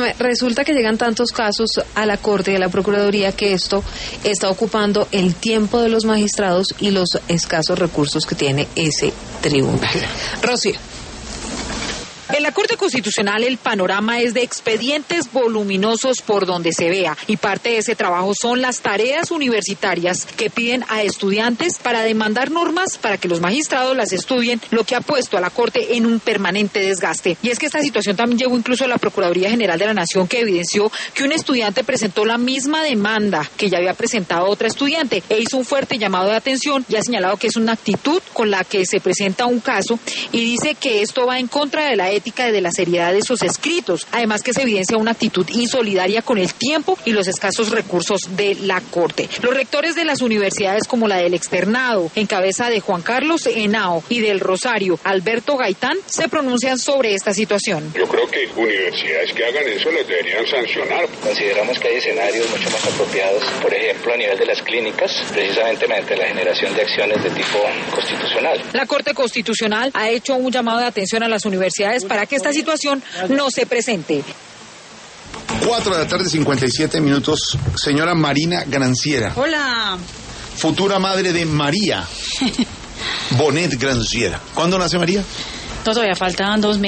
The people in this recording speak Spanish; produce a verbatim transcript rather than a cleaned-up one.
Dígame, resulta que llegan tantos casos a la Corte y a la Procuraduría que esto está ocupando el tiempo de los magistrados y los escasos recursos que tiene ese tribunal. Rocío. En la Corte Constitucional el panorama es de expedientes voluminosos por donde se vea, y parte de ese trabajo son las tareas universitarias que piden a estudiantes para demandar normas para que los magistrados las estudien, lo que ha puesto a la Corte en un permanente desgaste. Y es que esta situación también llegó incluso a la Procuraduría General de la Nación, que evidenció que un estudiante presentó la misma demanda que ya había presentado otra estudiante e hizo un fuerte llamado de atención y ha señalado que es una actitud con la que se presenta un caso, y dice que esto va en contra de la ética y de la seriedad de esos escritos. Además que se evidencia una actitud insolidaria con el tiempo y los escasos recursos de la Corte. Los rectores de las universidades como la del Externado, en cabeza de Juan Carlos Henao, y del Rosario, Alberto Gaitán, se pronuncian sobre esta situación. Yo creo que universidades que hagan eso les deberían sancionar. Consideramos que hay escenarios mucho más apropiados, por ejemplo, a nivel de las clínicas, precisamente mediante la generación de acciones de tipo constitucional. La Corte Constitucional ha hecho un llamado de atención a las universidades para que esta situación no se presente. Cuatro de la tarde, cincuenta y siete minutos. Señora Marina Granciera. Hola. Futura madre de María Bonet Granciera. ¿Cuándo nace María? Todavía faltan dos meses.